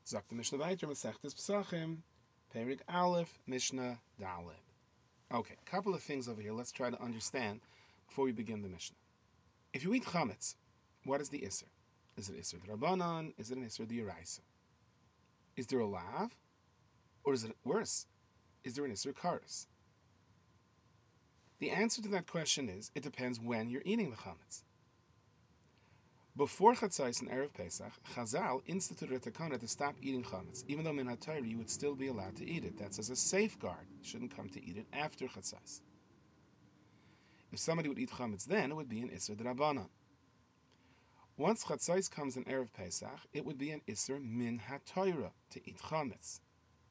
Sagt the Mishnah weiter, Masechtes Pesachim, Perik Aleph, Mishnah Daled. Okay, a couple of things over here. Let's try to understand before we begin the Mishnah. If you eat chametz, what is the Isser? Is it Isser D'Rabbanan? Is it an Isser D'Oraisa? Is there a lav? Or is it worse? Is there an Isser Karis? The answer to that question is, it depends when you're eating the chametz. Before Chatzais and Erev Pesach, Chazal instituted a takana to stop eating chametz. Even though min haTorah you would still be allowed to eat it. That's as a safeguard. You shouldn't come to eat it after Chatzais. If somebody would eat chametz then, it would be an Isser D'Rabbanan. Once Chatzais comes in Erev Pesach, it would be an Isser min haTorah to eat chametz.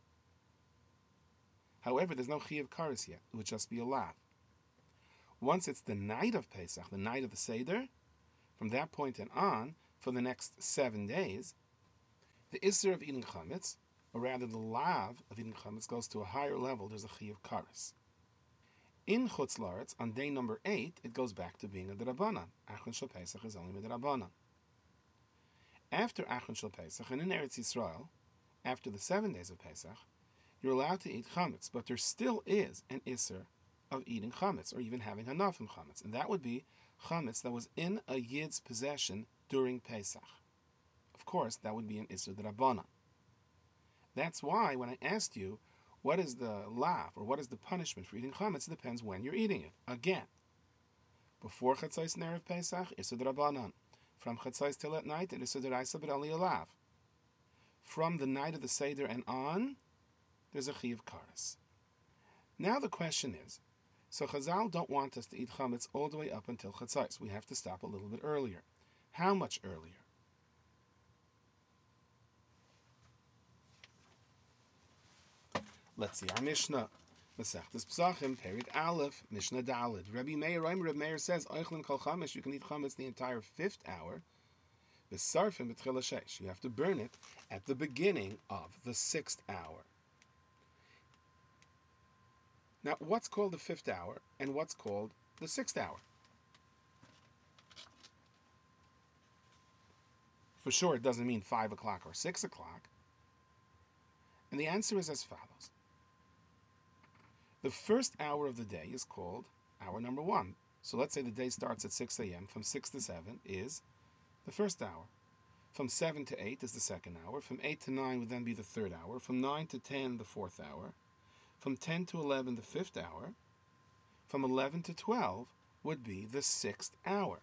However, there's no Chiyuv Karis yet. It would just be a lav. Once it's the night of Pesach, the night of the Seder, from that point and on, for the next 7 days, the Isser of eating chametz, or rather the lav of eating chametz, goes to a higher level. There's a Chiyuv Karis. In Chutz La'aretz, on day number 8, it goes back to being a D'Rabbanan. Achron Shel Pesach is only a D'Rabbanan. After Achron Shel Pesach, and in Eretz Yisrael, after the 7 days of Pesach, you're allowed to eat chametz, but there still is an Isser of eating chametz, or even having enough of chametz, and that would be chametz that was in a yid's possession during Pesach. Of course, that would be an Isser D'Rabbanan. That's why when I asked you, what is the lav, or what is the punishment for eating chametz, it depends when you're eating it. Again, before Chatzais and Erev Pesach, Isser D'Rabbanan. From Chatzais till at night, it is Isser D'Oraisa, but only a lav. From the night of the Seder and on, there's a Chiyuv Karis. Now the question is, so Chazal don't want us to eat chametz all the way up until Chatzais. We have to stop a little bit earlier. How much earlier? Let's see our Mishnah. Masechtes Pesachim, Perik Aleph, Mishnah Daled. Rabbi Meir says, Oichlin kol chametz, you can eat chametz the entire 5th hour. V'sarfim b'tchila sheish, you have to burn it at the beginning of the 6th hour. Now, what's called the 5th hour, and what's called the 6th hour? For sure, it doesn't mean 5 o'clock or 6 o'clock. And the answer is as follows. The first hour of the day is called hour number 1. So let's say the day starts at 6 a.m. From 6 to 7 is the first hour. From 7 to 8 is the second hour. From 8 to 9 would then be the third hour. From 9 to 10, the fourth hour. From 10 to 11, the 5th hour. From 11 to 12 would be the 6th hour.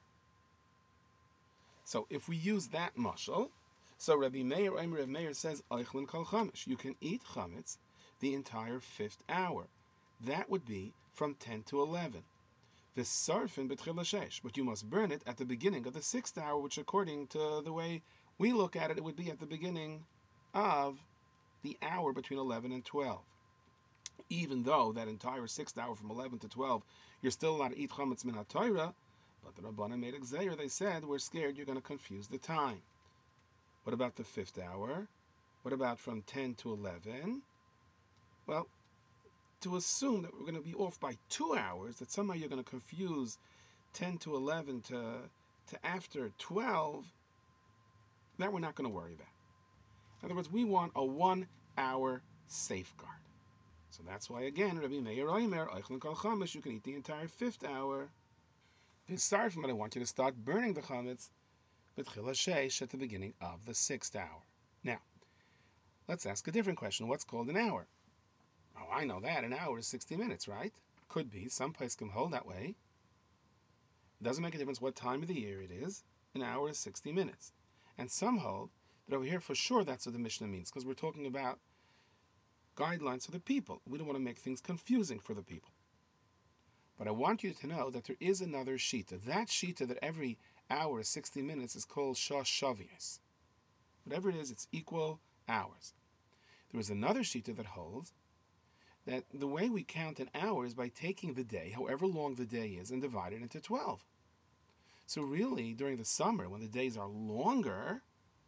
So if we use that mashal, so Rabbi Meir says, Eichlin kol chametz, you can eat chametz the entire 5th hour. That would be from 10 to 11. V'sarfin b'tchila sheish, but you must burn it at the beginning of the 6th hour, which according to the way we look at it, it would be at the beginning of the hour between 11 and 12. Even though that entire 6th hour from 11 to 12, you're still allowed to eat chametz min haTorah, but the Rabbanan made a gzeir. They said, we're scared you're going to confuse the time. What about the 5th hour? What about from 10 to 11? Well, to assume that we're going to be off by 2 hours, that somehow you're going to confuse 10 to 11 to after 12, that we're not going to worry about. In other words, we want a 1 hour safeguard. So that's why, again, Rabbi Meir Oimer, Eichlin kol chametz, you can eat the entire 5th hour. V'sarfim, but I want you to start burning the chametz b'tchila sheish at the beginning of the 6th hour. Now, let's ask a different question. What's called an hour? Oh, I know that. An hour is 60 minutes, right? Could be. Some places can hold that way. It doesn't make a difference what time of the year it is. An hour is 60 minutes. And some hold that over here, for sure, that's what the Mishnah means, because we're talking about guidelines for the people. We don't want to make things confusing for the people. But I want you to know that there is another shita. That shita that every hour is 60 minutes is called shosh shavios. Whatever it is, it's equal hours. There is another shita that holds that the way we count an hour is by taking the day, however long the day is, and divide it into 12. So really, during the summer, when the days are longer,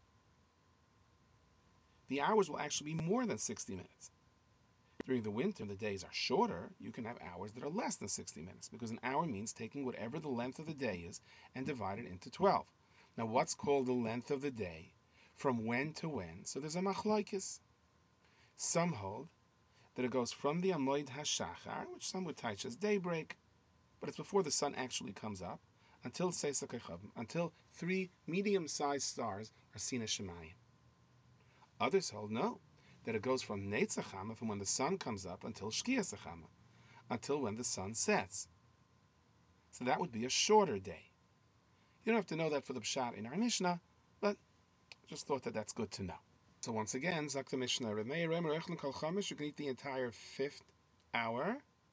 the hours will actually be more than 60 minutes. During the winter, the days are shorter, you can have hours that are less than 60 minutes, because an hour means taking whatever the length of the day is and divide it into 12. Now, what's called the length of the day From when to when? So there's a machlokes. Some hold that it goes from the Amoid HaShachar, which some would teach as daybreak, but it's before the sun actually comes up, until Seisach Echavim, until 3 medium-sized stars are seen as Shemayim. Others hold no, that it goes from Netzach Chama, from when the sun comes up, until Shkias Chama, until when the sun sets. So that would be a shorter day. You don't have to know that for the Pshat in our Mishnah, but just thought that that's good to know. So once again, Zak the Mishnah, Reb Meir Omer Eichlin Kol Chamesh, you can eat the entire 5th hour.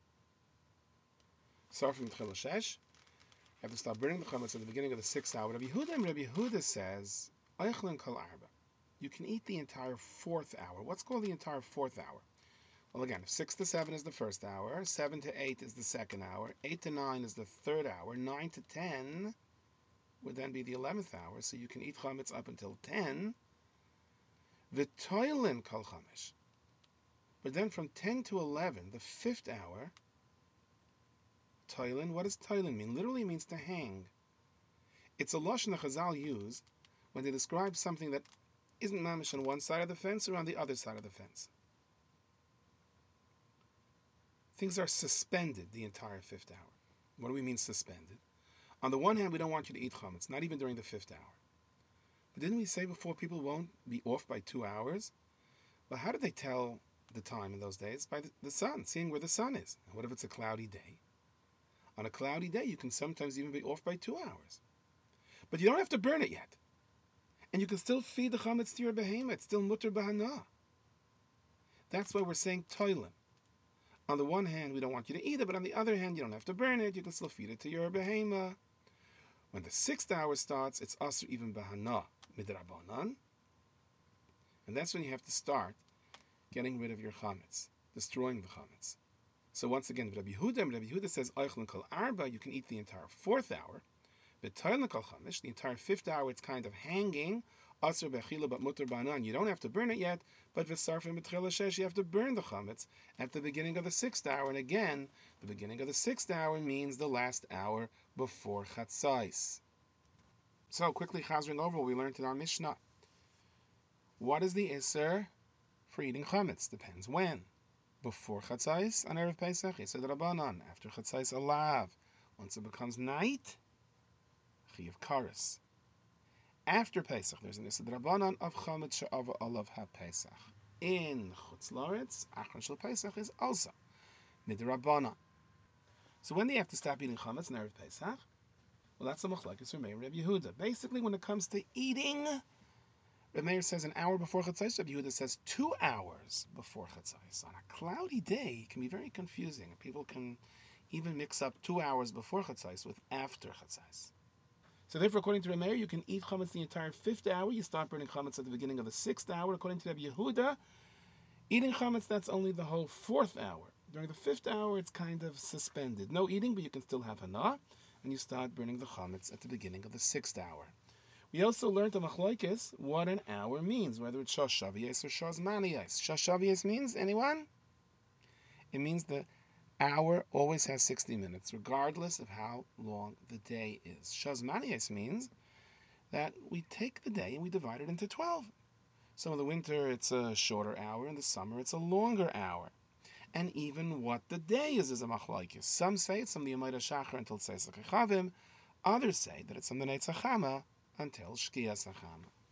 Start from Tchil Shesh. You have to start burning the chametz at the beginning of the 6th hour. Rabbi Yehuda says, Eichlin Kol Arba. You can eat the entire 4th hour. What's called the entire 4th hour? Well, again, if 6 to 7 is the 1st hour, 7 to 8 is the 2nd hour, 8 to 9 is the 3rd hour, 9 to 10 would then be the 11th hour, so you can eat chametz up until 10. V'toilin kol chamesh. But then from 10 to 11, the 5th hour, toilin, what does toilin mean? Literally means to hang. It's a lashon that Chazal use when they describe something that isn't mamish on one side of the fence or on the other side of the fence. Things are suspended the entire 5th hour. What do we mean suspended? On the one hand, we don't want you to eat chametz, not even during the 5th hour. But didn't we say before people won't be off by 2 hours? Well, how did they tell the time in those days? By the sun, seeing where the sun is. And what if it's a cloudy day? On a cloudy day, you can sometimes even be off by 2 hours. But you don't have to burn it yet. And you can still feed the chametz to your behemoth. It's still mutter bahana. That's why we're saying toilim. On the one hand, we don't want you to eat it, but on the other hand, you don't have to burn it. You can still feed it to your behemoth. When the 6th hour starts, it's asur even bahana midrabanan. And that's when you have to start getting rid of your chametz, destroying the chametz. So once again, Rabbi Yehuda says, Eichlin kol arba, you can eat the entire 4th hour. But toilin kol chamesh, the entire 5th hour, it's kind of hanging. Asur bechila but mutter banan, you don't have to burn it yet. But v'sarfim b'tchil shesh, you have to burn the chametz at the beginning of the 6th hour. And again, the beginning of the 6th hour means the last hour before chatzais. So quickly chazering over what we learned in our Mishnah. What is the iser for eating chametz? Depends when. Before chatzais on Erev Pesach, Yisod Rabbanan. After chatzais, alav. Once it becomes night, chiyav kares. After Pesach, there's an Yisod Rabbanan of chametz she'ava olav ha-Pesach. In Chutz La'aretz, Achron Shel Pesach is also midrabanan. So when do you have to stop eating chametz on Erev Pesach? Well, that's the machlokes for Meir Reb Yehuda. Basically, when it comes to eating, Reb Meir says an hour before chatzais. Reb Yehuda says 2 hours before chatzais. On a cloudy day, it can be very confusing. People can even mix up 2 hours before chatzais with after chatzais. So therefore, according to Reb Meir, you can eat chametz the entire 5th hour. You start burning chametz at the beginning of the 6th hour. According to Reb Yehuda, eating chametz, that's only the whole 4th hour. During the 5th hour, it's kind of suspended. No eating, but you can still have hana, and you start burning the chametz at the beginning of the 6th hour. We also learned the machlokes what an hour means, whether it's Shosh Shavios or Shosh Manios. Shosh Shavios means, anyone? It means the hour always has 60 minutes, regardless of how long the day is. Shosh Manios means that we take the day and we divide it into 12. So in the winter, it's a shorter hour. In the summer, it's a longer hour. And even what the day is a machlokes. Some say it's from the Yom HaShachar until Seisach Echavim. Others say that it's from the Netzach Chama until Shkias Chama.